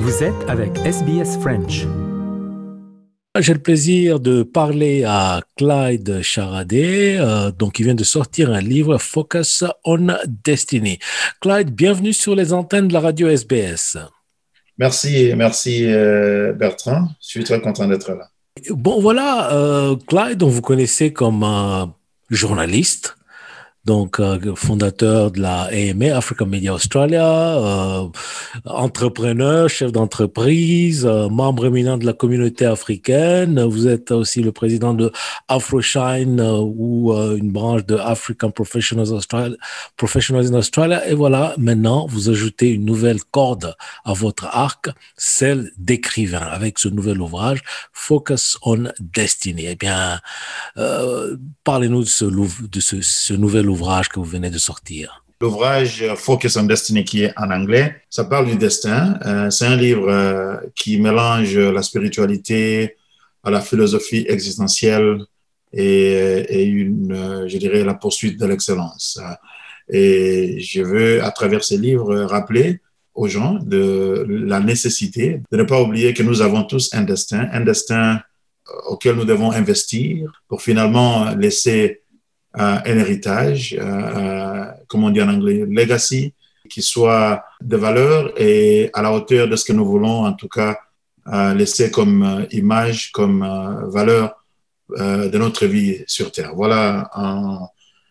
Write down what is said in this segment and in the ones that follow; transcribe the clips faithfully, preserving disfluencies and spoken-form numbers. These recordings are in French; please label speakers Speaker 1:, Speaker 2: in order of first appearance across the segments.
Speaker 1: Vous êtes avec S B S French.
Speaker 2: J'ai le plaisir de parler à Clyde Charadet, euh, donc il vient de sortir un livre Focus on Destiny. Clyde, bienvenue sur les antennes de la radio S B S.
Speaker 3: Merci, merci euh, Bertrand. Je suis très content d'être là.
Speaker 2: Bon, voilà, euh, Clyde, on vous connaissez comme un journaliste, donc euh, fondateur de la A M A, African Media Australia, euh, entrepreneur, chef d'entreprise, euh, membre éminent de la communauté africaine. Vous êtes aussi le président de AfroShine euh, ou euh, une branche de African Professionals, Australia, Professionals in Australia. Et voilà, maintenant, vous ajoutez une nouvelle corde à votre arc, celle d'écrivain, avec ce nouvel ouvrage, Focus on Destiny. Eh bien, euh, parlez-nous de ce, de ce, ce nouvel ouvrage que vous venez de sortir.
Speaker 3: L'ouvrage Focus on Destiny, qui est en anglais, ça parle du destin. Euh, c'est un livre euh, qui mélange la spiritualité à la philosophie existentielle et, et une, euh, je dirais, la poursuite de l'excellence. Et je veux, à travers ces livres, rappeler aux gens de la nécessité de ne pas oublier que nous avons tous un destin, un destin auquel nous devons investir pour finalement laisser euh, un héritage, euh, comme on dit en anglais, legacy, qui soit de valeur et à la hauteur de ce que nous voulons, en tout cas, euh, laisser comme euh, image, comme euh, valeur euh, de notre vie sur Terre. Voilà, en,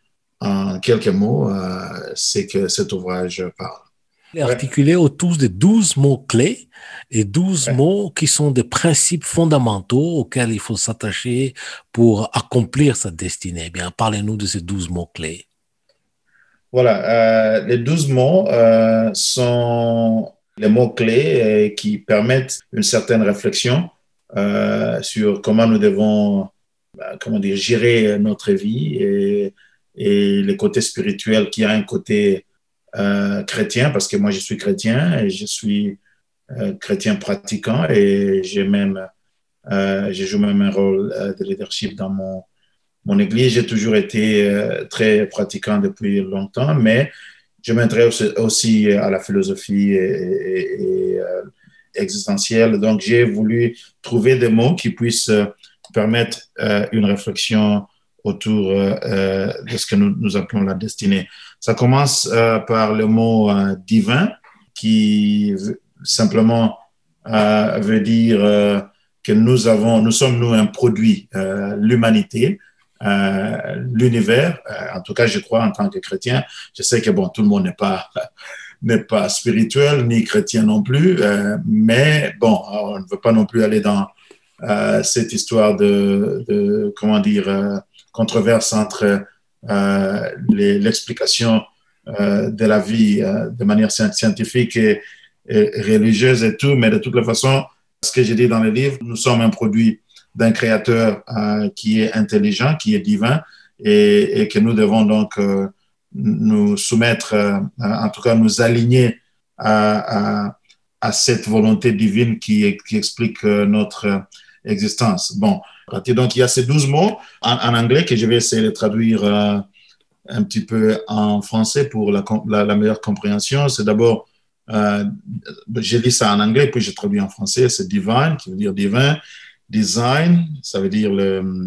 Speaker 3: en quelques mots, euh, c'est que cet ouvrage parle.
Speaker 2: Articulé autour de douze mots-clés et douze
Speaker 3: Ouais.
Speaker 2: mots qui sont des principes fondamentaux auxquels il faut s'attacher pour accomplir sa destinée. Eh bien, parlez-nous de ces douze mots-clés.
Speaker 3: Voilà, euh, les douze mots euh, sont les mots-clés euh, qui permettent une certaine réflexion euh, sur comment nous devons, bah, comment dire, gérer notre vie et, et les côtés spirituels, qui a un côté euh, chrétien, parce que moi je suis chrétien et je suis euh, chrétien pratiquant et j'ai même, euh, je joue même un rôle euh, de leadership dans mon Mon église. J'ai toujours été euh, très pratiquant depuis longtemps, mais je m'intéresse aussi à la philosophie et, et, et euh, existentielle. Donc, j'ai voulu trouver des mots qui puissent euh, permettre euh, une réflexion autour euh, de ce que nous, nous appelons la destinée. Ça commence euh, par le mot euh, divin, qui simplement euh, veut dire euh, que nous avons, nous sommes nous un produit, euh, l'humanité. Euh, l'univers, euh, en tout cas je crois en tant que chrétien, je sais que bon, tout le monde n'est pas n'est pas spirituel ni chrétien non plus, euh, mais bon, on ne veut pas non plus aller dans euh, cette histoire de, de comment dire euh, controverse entre euh, les, l'explication euh, de la vie euh, de manière scientifique et, et religieuse et tout, mais de toute façon, ce que j'ai dit dans le livre, nous sommes un produit d'un créateur euh, qui est intelligent, qui est divin, et, et que nous devons donc euh, nous soumettre, euh, en tout cas nous aligner à, à, à cette volonté divine qui, qui explique euh, notre existence. Bon, donc il y a ces douze mots en, en anglais que je vais essayer de traduire euh, un petit peu en français pour la, la, la meilleure compréhension. C'est d'abord, euh, j'ai dit ça en anglais, puis j'ai traduit en français, c'est divine, qui veut dire divin. Design, ça veut dire le,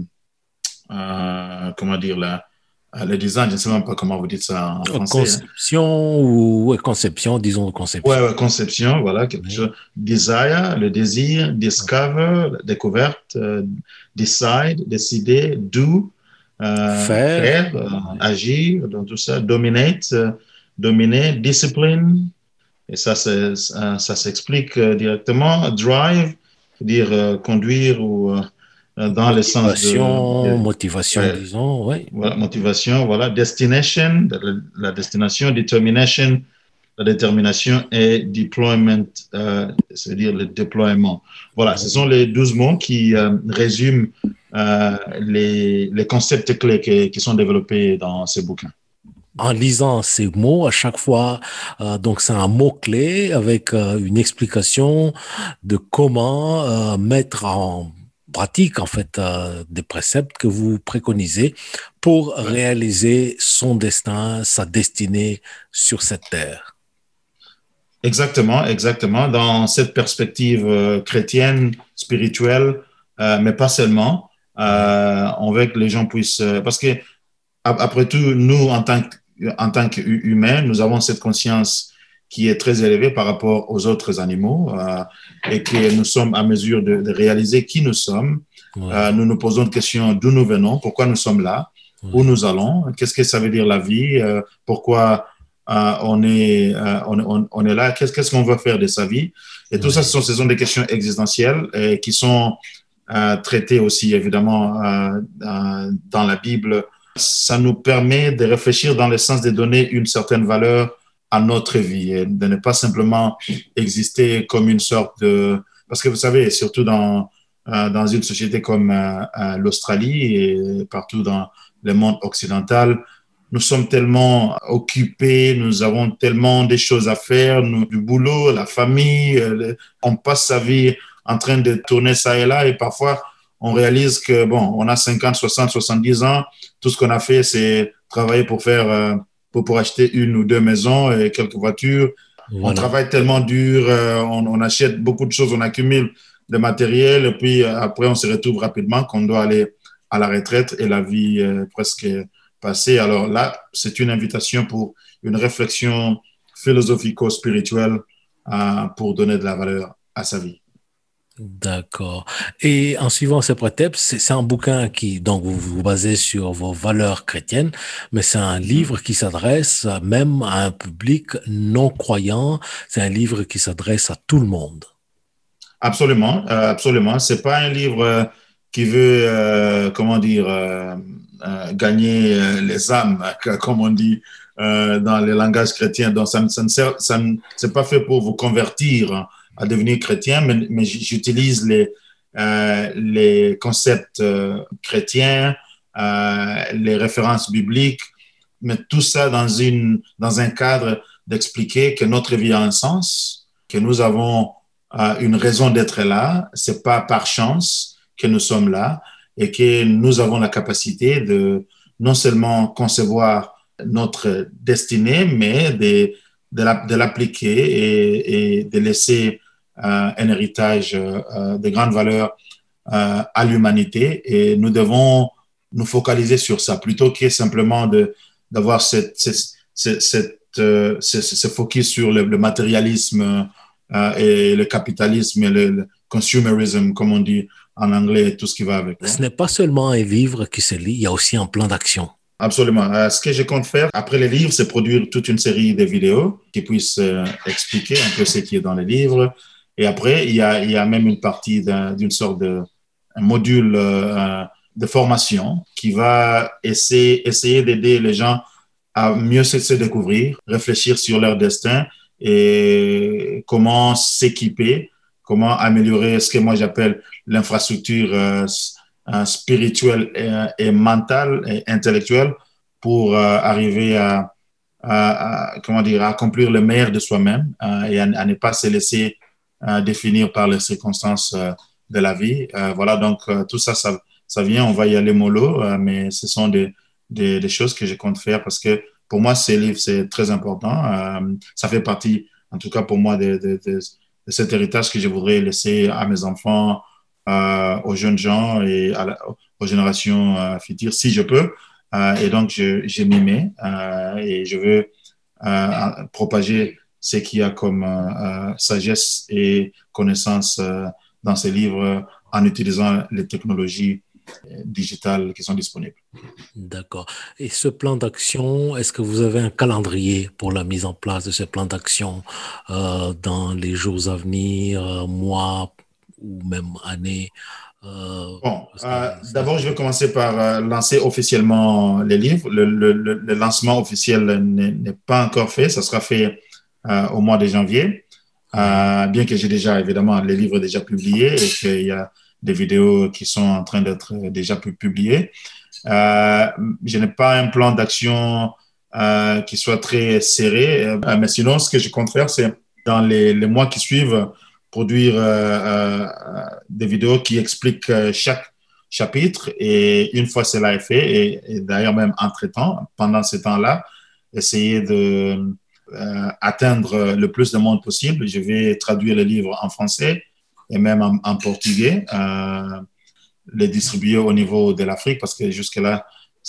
Speaker 3: euh, comment dire, la, le design, je ne sais même pas comment vous dites ça en français.
Speaker 2: Conception hein. ou ouais, conception, disons conception.
Speaker 3: Ouais, ouais, conception, voilà, quelque oui. chose. Desire, le désir, discover, la découverte, euh, decide, décider, do, euh,
Speaker 2: faire,
Speaker 3: faire euh, agir, dans tout ça, dominate, euh, dominer, discipline, et ça, c'est, ça, ça s'explique euh, directement, drive, dire euh, conduire ou euh, dans le sens de,
Speaker 2: de motivation, ouais, disons, ouais.
Speaker 3: Voilà, motivation, voilà, destination, la, la destination, determination, la détermination et deployment, euh, c'est-à-dire le déploiement. Voilà, ouais. Ce sont les douze mots qui euh, résument euh, les, les concepts clés qui, qui sont développés dans ces bouquins.
Speaker 2: En lisant ces mots, à chaque fois, euh, donc c'est un mot-clé avec euh, une explication de comment euh, mettre en pratique, en fait, euh, des préceptes que vous préconisez pour ouais. réaliser son destin, sa destinée sur cette terre.
Speaker 3: Exactement, exactement. Dans cette perspective euh, chrétienne, spirituelle, euh, mais pas seulement,
Speaker 2: Oui,
Speaker 3: euh, on veut que les gens puissent... euh, parce que après tout, nous, en tant que, en tant qu'humains, nous avons cette conscience qui est très élevée par rapport aux autres animaux euh, et que nous sommes à mesure de, de réaliser qui nous sommes. Euh,
Speaker 2: oui,
Speaker 3: nous nous posons une question d'où nous venons, pourquoi nous sommes là, où
Speaker 2: oui,
Speaker 3: nous allons, qu'est-ce que ça veut dire la vie, euh, pourquoi euh, on, est, euh, on, on, on, est là, qu'est-ce qu'est-ce qu'on veut faire de sa vie. Et tout ça, ce
Speaker 2: oui.
Speaker 3: sont, ce sont des questions existentielles et qui sont euh, traitées aussi, évidemment, euh, euh, dans la Bible. Ça nous permet de réfléchir dans le sens de donner une certaine valeur à notre vie et de ne pas simplement exister comme une sorte de... Parce que vous savez, surtout dans, euh, dans une société comme euh, euh, l'Australie et partout dans le monde occidental, nous sommes tellement occupés, nous avons tellement des choses à faire, nous, du boulot, la famille, euh, le, on passe sa vie en train de tourner ça et là et parfois on réalise que, bon, on a cinquante, soixante, soixante-dix ans, tout ce qu'on a fait, c'est travailler pour faire, euh, pour, pour acheter une ou deux maisons et quelques voitures. On
Speaker 2: Voilà.
Speaker 3: travaille tellement dur, euh, on, on achète beaucoup de choses, on accumule de matériel et puis euh, après, on se retrouve rapidement qu'on doit aller à la retraite et la vie euh, presque passée. Alors là, c'est une invitation pour une réflexion philosophico-spirituelle euh, pour donner de la valeur à sa vie.
Speaker 2: D'accord. Et en suivant ces préceptes, c'est c'est un bouquin qui, donc, vous vous basez sur vos valeurs chrétiennes, mais c'est un
Speaker 3: Mhm.
Speaker 2: livre qui s'adresse même à un public non croyant. C'est un livre qui s'adresse à tout le monde.
Speaker 3: Absolument, euh, absolument. C'est pas un livre euh, qui veut, euh, comment dire, euh, euh, gagner euh, les âmes, comme on dit euh, dans les langages chrétiens. Donc, ça, ne- ça ne sert, ça ne- c'est pas fait pour vous convertir à devenir chrétien, mais, mais j'utilise les, euh, les concepts euh, chrétiens, euh, les références bibliques, mais tout ça dans une, dans un cadre d'expliquer que notre vie a un sens, que nous avons euh, une raison d'être là. C'est pas par chance que nous sommes là et que nous avons la capacité de non seulement concevoir notre destinée, mais de, de, la, de l'appliquer et, et, de laisser euh, un héritage euh, de grande valeur euh, à l'humanité. Et nous devons nous focaliser sur ça plutôt que simplement de, d'avoir cette, cette, cette, cette euh, ce, ce focus sur le, le matérialisme euh, et le capitalisme et le, le consumerism, comme on dit en anglais, et tout ce qui va avec.
Speaker 2: Ce
Speaker 3: Bon.
Speaker 2: n'est pas seulement un livre qui se lit, il y a aussi un plan d'action.
Speaker 3: Absolument. Euh, ce que je compte faire après les livres, c'est produire toute une série de vidéos qui puissent euh, expliquer un peu ce qui est dans les livres. Et après, il y a, il y a même une partie d'un, d'une sorte de un module euh, de formation qui va essayer, essayer d'aider les gens à mieux se, se découvrir, réfléchir sur leur destin et comment s'équiper, comment améliorer ce que moi j'appelle l'infrastructure euh, euh, spirituelle et, et mentale et intellectuelle pour euh, arriver à, à, à, comment dire, à accomplir le meilleur de soi-même euh, et à, à ne pas se laisser euh, définir par les circonstances euh, de la vie. Euh, voilà, donc euh, tout ça, ça, ça vient, on va y aller mollo, euh, mais ce sont des, des, des choses que je compte faire parce que pour moi, ces livres, c'est très important. Euh, ça fait partie, en tout cas pour moi, de, de, de, de cet héritage que je voudrais laisser à mes enfants, euh, aux jeunes gens et à la, aux générations euh, futures, si je peux. Euh, et donc, je, je m'y mets euh, et je veux euh, propager ce qu'il y a comme euh, sagesse et connaissance euh, dans ces livres en utilisant les technologies digitales qui sont disponibles.
Speaker 2: D'accord. Et ce plan d'action, est-ce que vous avez un calendrier pour la mise en place de ce plan d'action euh, dans les jours à venir, euh, mois ou même années? Euh,
Speaker 3: Bon,
Speaker 2: parce que
Speaker 3: euh,
Speaker 2: ça,
Speaker 3: d'abord, je vais commencer par euh, lancer officiellement les livres. Le, le, le, le lancement officiel n'est n'est pas encore fait. Ça sera fait euh, au mois de janvier.
Speaker 2: oui,
Speaker 3: Euh, bien que j'ai déjà, évidemment, les livres déjà publiés et qu'il y a des vidéos qui sont en train d'être déjà publiées. Euh, je n'ai pas un plan d'action euh, qui soit très serré, euh, mais sinon, ce que je compte faire, c'est dans les, les mois qui suivent, produire euh, euh, des vidéos qui expliquent euh, chaque chapitre et une fois cela est fait, et, et d'ailleurs même entre-temps, pendant ce temps-là, essayer de euh, atteindre le plus de monde possible, je vais traduire les livres en français et même en, en portugais, euh, les distribuer au niveau de l'Afrique parce que jusque-là,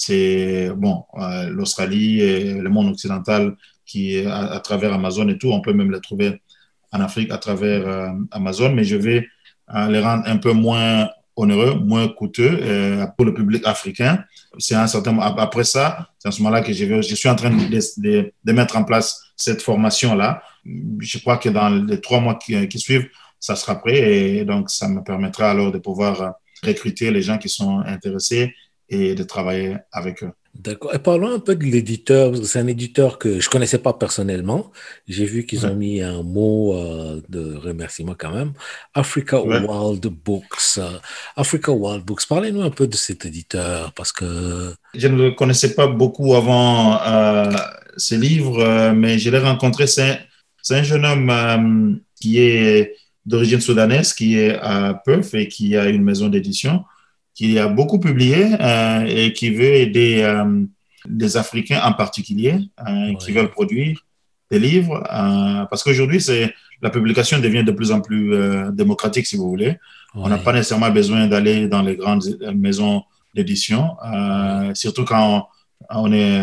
Speaker 3: c'est bon, euh, l'Australie et le monde occidental qui, à, à travers Amazon et tout, on peut même les trouver en Afrique à travers euh, Amazon, mais je vais euh, les rendre un peu moins onéreux, moins coûteux euh, pour le public africain. C'est un certain après ça, c'est à ce moment-là que je, vais, je suis en train de, de, de mettre en place cette formation-là. Je crois que dans les trois mois qui, qui suivent, ça sera prêt et donc ça me permettra alors de pouvoir recruter les gens qui sont intéressés et de travailler avec eux.
Speaker 2: D'accord. Et parlons un peu de l'éditeur, parce que c'est un éditeur que je ne connaissais pas personnellement. J'ai vu qu'ils ouais. ont mis un mot euh, de remerciement quand même. Africa ouais. Wild Books. Uh, Africa Wild Books. Parlez-nous un peu de cet éditeur, parce que...
Speaker 3: Je ne le connaissais pas beaucoup avant euh, ce livre, euh, mais je l'ai rencontré. C'est, c'est un jeune homme euh, qui est d'origine soudanaise, qui est à Perth et qui a une maison d'édition, qui a beaucoup publié euh, et qui veut aider euh, les Africains en particulier euh, oui. qui veulent produire des livres. Euh, parce qu'aujourd'hui, c'est, la publication devient de plus en plus euh, démocratique, si vous voulez. Oui. On n'a pas nécessairement besoin d'aller dans les grandes maisons d'édition, euh, oui. surtout quand on, on est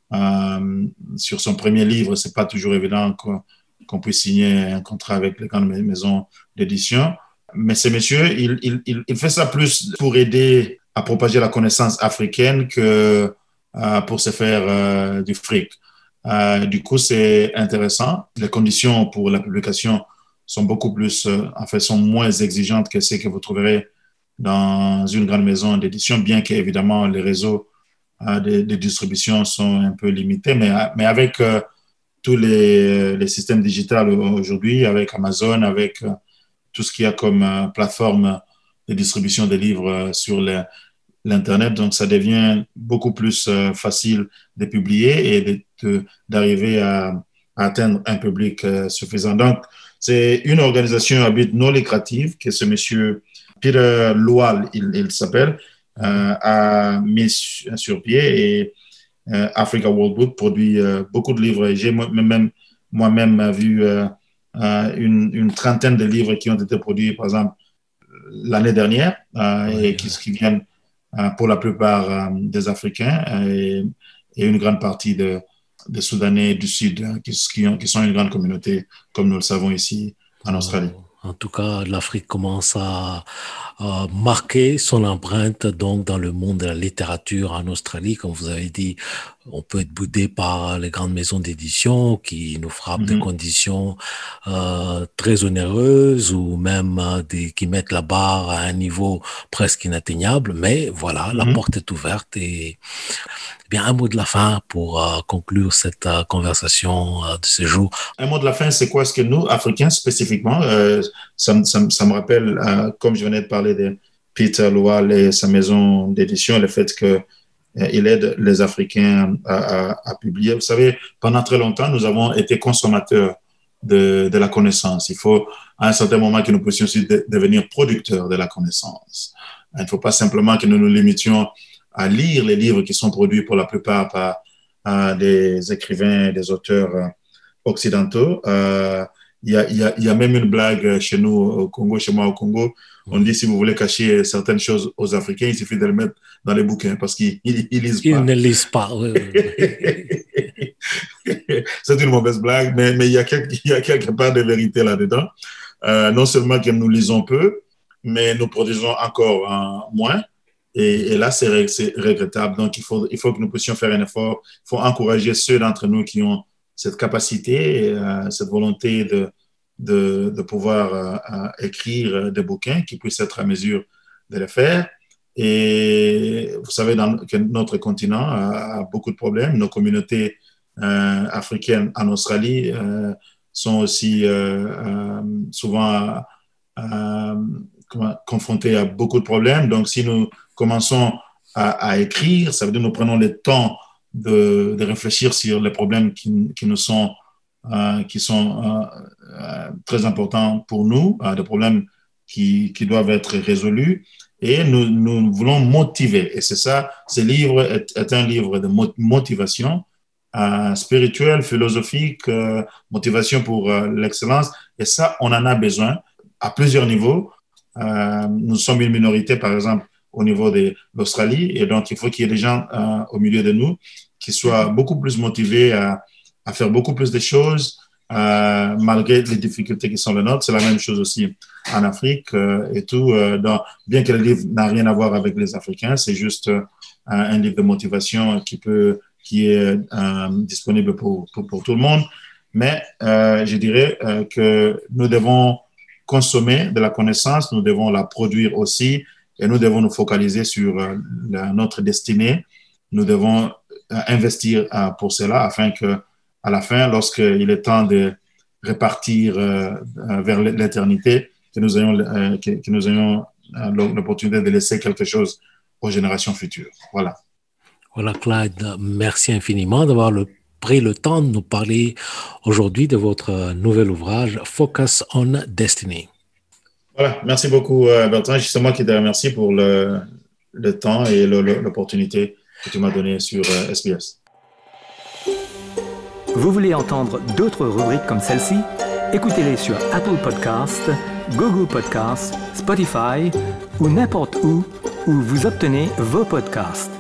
Speaker 3: euh, sur son premier livre, c'est pas toujours évident qu'on, qu'on puisse signer un contrat avec les grandes maisons d'édition. Mais ce monsieur, il, il, il fait ça plus pour aider à propager la connaissance africaine que euh, pour se faire euh, du fric. Euh, du coup, c'est intéressant. Les conditions pour la publication sont beaucoup plus, euh, en fait, sont moins exigeantes que celles que vous trouverez dans une grande maison d'édition, bien qu'évidemment les réseaux euh, de, de distribution sont un peu limités, mais, mais avec euh, tous les, les systèmes digitaux aujourd'hui, avec Amazon, avec euh, tout ce qu'il y a comme euh, plateforme de distribution des livres euh, sur le, l'Internet. Donc, ça devient beaucoup plus euh, facile de publier et de, de, d'arriver à, à atteindre un public euh, suffisant. Donc, c'est une organisation à but non lucratif que ce monsieur Peter Lual, il, il s'appelle, euh, a mis sur pied et euh, Africa World Book produit euh, beaucoup de livres. Et j'ai moi-même, moi-même vu euh, Euh, une, une trentaine de livres qui ont été produits, par exemple, l'année dernière euh, oui, et qui, oui. qui viennent euh, pour la plupart euh, des Africains et, et une grande partie de, des Soudanais du Sud hein, qui, qui, ont, qui sont une grande communauté, comme nous le savons ici en Australie.
Speaker 2: En tout cas, l'Afrique commence à, à marquer son empreinte donc dans le monde de la littérature en Australie. Comme vous avez dit, on peut être boudé par les grandes maisons d'édition qui nous frappent mm-hmm. des conditions euh, très onéreuses ou même euh, des, qui mettent la barre à un niveau presque inatteignable. Mais voilà, mm-hmm. la porte est ouverte et bien un mot de la fin pour euh, conclure cette euh, conversation euh, de ce jour.
Speaker 3: Un mot de la fin, c'est quoi? Est-ce que nous, Africains spécifiquement, euh, ça, ça, ça me rappelle, euh, comme je venais de parler de Peter Lual et sa maison d'édition, le fait que euh, il aide les Africains à, à, à publier. Vous savez, pendant très longtemps, nous avons été consommateurs de, de la connaissance. Il faut, à un certain moment, que nous puissions aussi de, devenir producteurs de la connaissance. Il ne faut pas simplement que nous nous limitions à lire les livres qui sont produits pour la plupart par euh, des écrivains, des auteurs euh, occidentaux. Euh, il y a, il y a, il y a même une blague chez nous au Congo, chez moi au Congo. On dit si vous voulez cacher certaines choses aux Africains, il suffit de les mettre dans les bouquins parce qu'ils ils, ils lisent pas.
Speaker 2: Ils ne lisent pas. Oui,
Speaker 3: oui. C'est une mauvaise blague, mais, mais il, y a quelque, il y a quelque part de vérité là-dedans. Euh, non seulement que nous lisons peu, mais nous produisons encore hein, moins. Et, et là, c'est, c'est regrettable. Donc, il faut, il faut que nous puissions faire un effort. Il faut encourager ceux d'entre nous qui ont cette capacité, euh, cette volonté de, de, de pouvoir euh, écrire des bouquins qui puissent être à mesure de le faire. Et vous savez dans, que notre continent a, a beaucoup de problèmes. Nos communautés euh, africaines en Australie euh, sont aussi euh, euh, souvent euh, confrontées à beaucoup de problèmes. Donc, si nous commençons à, à écrire, ça veut dire que nous prenons le temps de, de réfléchir sur les problèmes qui, qui nous sont, euh, qui sont euh, euh, très importants pour nous, euh, des problèmes qui, qui doivent être résolus. Et nous, nous voulons motiver. Et c'est ça, ce livre est, est un livre de motivation euh, spirituelle, philosophique, euh, motivation pour euh, l'excellence. Et ça, on en a besoin à plusieurs niveaux. Euh, nous sommes une minorité, par exemple, au niveau de l'Australie. Et donc, il faut qu'il y ait des gens euh, au milieu de nous qui soient beaucoup plus motivés à, à faire beaucoup plus de choses, euh, malgré les difficultés qui sont les nôtres. C'est la même chose aussi en Afrique euh, et tout. Euh, dans, bien que le livre n'a rien à voir avec les Africains, c'est juste euh, un livre de motivation qui, peut, qui est euh, disponible pour, pour, pour tout le monde. Mais euh, je dirais euh, que nous devons consommer de la connaissance, nous devons la produire aussi et nous devons nous focaliser sur euh, la, notre destinée. Nous devons euh, investir euh, pour cela afin que, à la fin, lorsqu'il est temps de repartir euh, vers l'éternité, que nous ayons, euh, que, que nous ayons euh, l'opportunité de laisser quelque chose aux générations futures. Voilà.
Speaker 2: Voilà, Clyde, merci infiniment d'avoir le, pris le temps de nous parler aujourd'hui de votre nouvel ouvrage, Focus on Destiny.
Speaker 3: Voilà, merci beaucoup, Bertrand. C'est moi qui te remercie pour le, le temps et le, le, l'opportunité que tu m'as donnée sur euh, S B S.
Speaker 1: Vous voulez entendre d'autres rubriques comme celle-ci? Écoutez-les sur Apple Podcasts, Google Podcasts, Spotify ou n'importe où où vous obtenez vos podcasts.